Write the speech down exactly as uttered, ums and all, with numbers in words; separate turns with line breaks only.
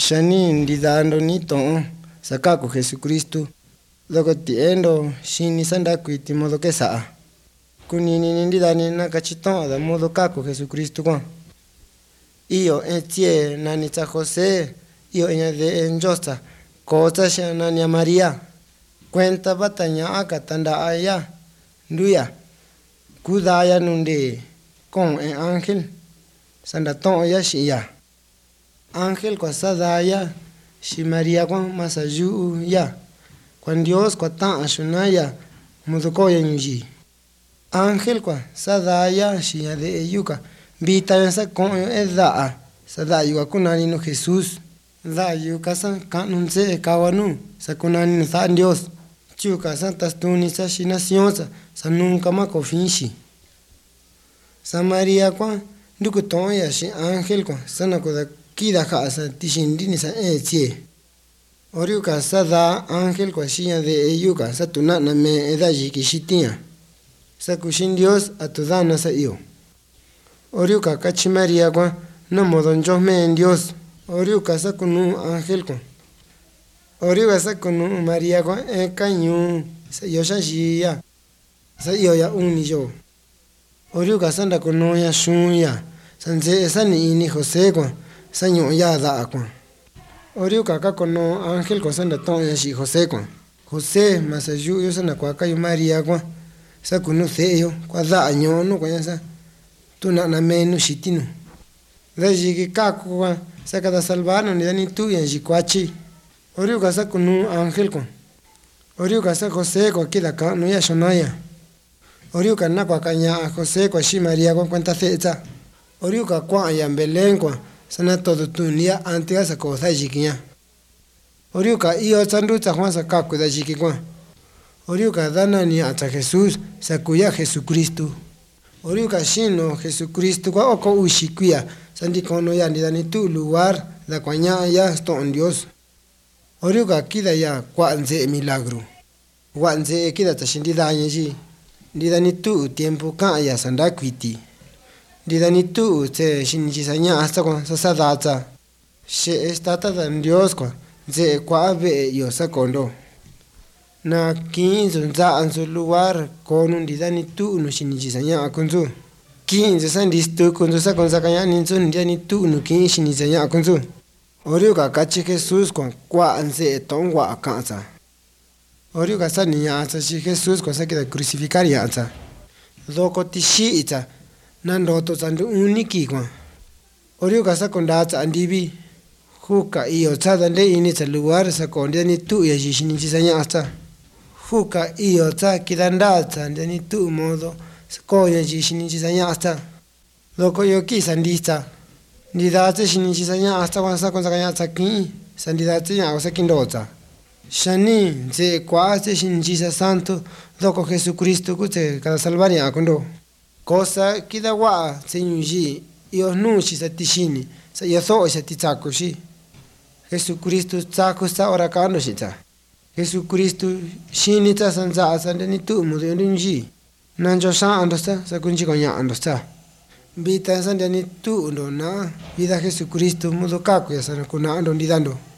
Shani ndidando ni ton sakako Jesucristo. Loko tiendo shini sanda kuiti modo que saa. Kunini ndidani na kachiton da modo kako Jesucristo kwa. Iyo etie nani cha José, iyo enya de enjosta, cosa sha nani María. Cuenta batanya akatanda aya. Nduya. Kudaya nunde con en ángel. Sanda ton ya shia. Ángel kwa sadaya shi María kwa masayu ya. Cuando Dios kwa tan ashunaya mudoko ya nyuji. Ángel kwa sadaya shi ya de eyuka. Vita yasa con edha. Sadaya kunani no Jesús. Da yuka san kanunse kawanu. Sa kunani no sa Dios. Chuka santas tunisa shi nacionsa. Sa nunca ma kofinshi. Sa María kwa nduku ton ya shi ángel kwa sana koda kida khasa tishindini sa etie. Oriuka sada ángel kwa shia de eyuka sa tunana me edaji kishitia. Sa kushin Dios atudana sa iyo. Oriuka kachi María kwa no modonjo me en Dios. Oriuka sa kunu ángel kwa. Oriuka sa kunu María kwa e kanyu sa yosha jia. Sa iyo ya uni yo. Oriuka sanda kunu ya shunya. Sanze esa ni ini José kwa. Sanyo ya da kwa. Oriuka ka kono ángel kwa sanda ton ya shi José kwa. José masayu yo sana kwa kayu María kwa. Sa kunu theyo kwa da anyono kwa yasa. Tuna na menu shitinu. Da jiki kaku kwa. Sa kada salvano ni dani tu ya jikwachi. Oriuka sa kunu ángel kwa. Oriuka sa José kwa kida ka no ya shonaya. Oriuka na kwa kanya José kwa shi María kwa cuenta theta. Oriuka kwa ya Belén kwa. Sana todo tunia antes sa cosa jikinya. Oriuka iyo sandu cha kwanza kaku da jiki kwa. Oriuka dana ni ata Jesús sa kuya Jesucristo. Oriuka shino Jesucristo kwa oko ushikuya. Sandi kono ya ndani tu lugar da kwanya ya sto Dios. Oriuka kida ya kwa nze milagro. Kwa nze kida tashindida nyeji. Ndani tu tiempo ka ya sanda kwiti. Ndani tu te shinjisanya hasta kwa sasa data. She estata dan Dios kwa. Nze kwa ave yo sakondo. Na quinze nza anzo lugar kono ndani tu no shinjisanya akunzu. quinze sandisto kunzu sa kunza kanya ninzo ndani tu no kin shinjisanya akunzu. Oriuka kachi Jesús kwa kwa nze tongwa akanza. Oriuka sani ya asa shi Jesús kwa sakida crucificar ya asa. Doko tishi ita. Nandoto sandu uniki kwa. Oriuka sa kondata andibi. Huka iyo tada nde ini sa lugar sa kondani tu ya jishini chisanya asa. Huka iyo ta kidandata ndani tu modo sa konya jishini chisanya asa. Doko yoki sandista. Ndidate shini chisanya asa kwa sa konza kanya asa ki. Sandidate ya osa kindota. Shani nze kwa ase shini chisa santo. Doko Jesucristo kute kada salvari akondo. Cosa kida wa senyuji iyo nushi sa tishini sa yaso sa titsako shi. Jesucristo tsako sa orakano shita. Jesucristo shini ta sanza asandani tu mudo yonji. Nanjo sa andosta sa kunji konya andosta. Vita sandani tu ndo na vida Jesucristo mudo kako ya sana kuna ando ndidando.